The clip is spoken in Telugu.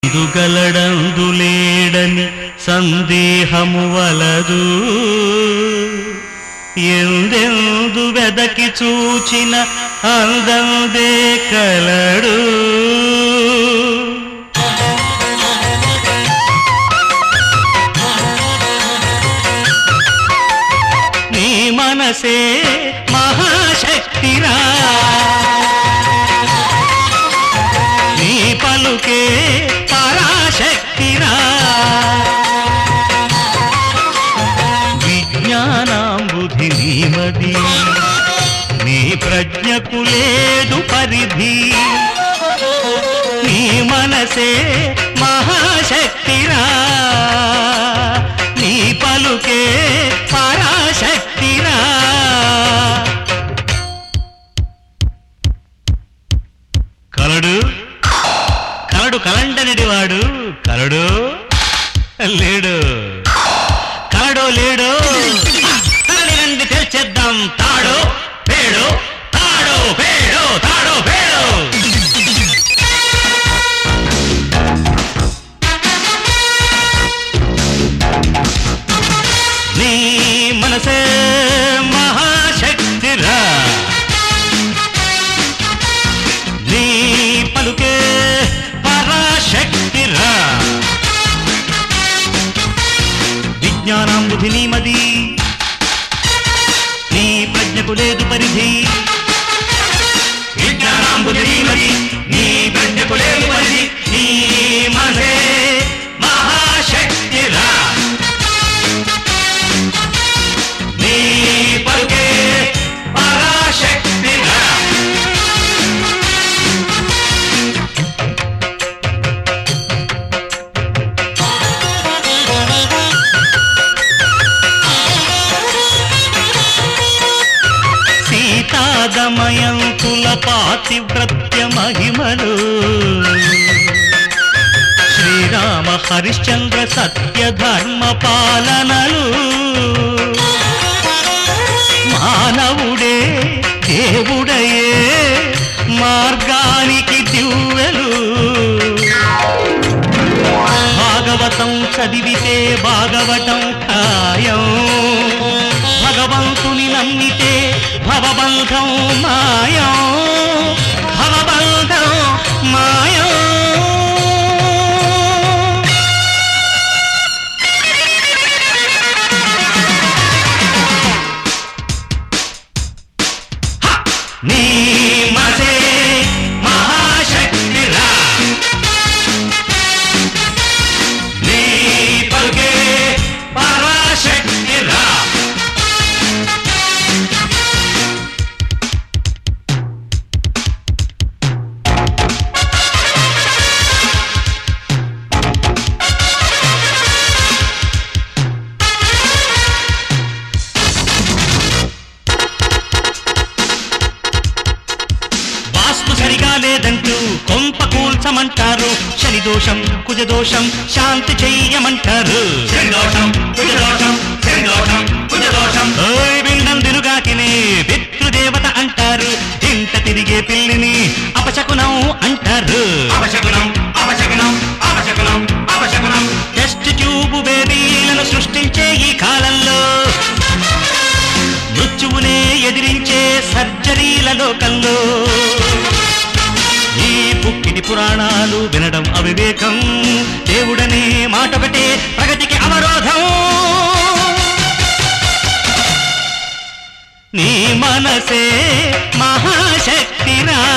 దుగలడందులేడని సందేహము వలదు ఎందెందు వెదకి చూచిన అందందే కలడు నీ మనసే మహాశక్తిరా నీ పలుకే పరాశక్తిరా విజ్ఞానాంబుధి నీమది నీ ప్రజ్ఞకు లేదు పరిధి నీ మనసే మహాశక్తిరా నీ పలుకే పరాశక్తిరా కలడు కలడు కలండనిడివాడు కలడు లేడు కలడో లేడో కలని రండి తెలిచేద్దాం తాడో పేడో తాడో పేడో తాడో పేడో నీ మనసే మహాశక్తిరా నీ పలుకే పరాశక్తిరా విజ్ఞానాంబుధి నీమది నీ ప్రజ్ఞకు లేదు పరిధి విజ్ఞానాంబుధి నీమది నీ ప్రజ్ఞకు లేదు పరిధి నీ మనసే మహాశక్తిరా నీ పలుకే పరాశక్తిరా సీతాదమయంతుల పాతివ్రత్య మహిమలు శ్రీరామ హరిశ్చంద్ర సత్య ధర్మ పాలనలు మానవుడే దేవుడయే మార్గానికి దివ్వెలు భాగవతం చదివితే భాగవతం ఖాయం భగవంతుని నమ్మితే భవబంధం మాయం భవబంధం మాయం నీ మనసే మహాశక్తిరా నీ పలుకే పరాశక్తిరా సరిగా లేదంటూ కొంప కూల్చమంటారు శని దోషం కుజదోషం శాంతి చెయ్యమంటారు పిండం దినుగాకిని పితృదేవత అంటారు ఇంట తిరిగే పిల్లిని అపశకునం అంటారు టెస్ట్ ట్యూబ్ బేబీలను సృష్టించే ఈ కాలంలో మృత్యువునే ఎదిరించే సర్జరీల లోకంలో ఈ పుక్కిటి పురాణాలు వినడం అవివేకం దేవుడనే మాటొకటే ప్రగతికి అవరోధం నీ మనసే మహాశక్తిరా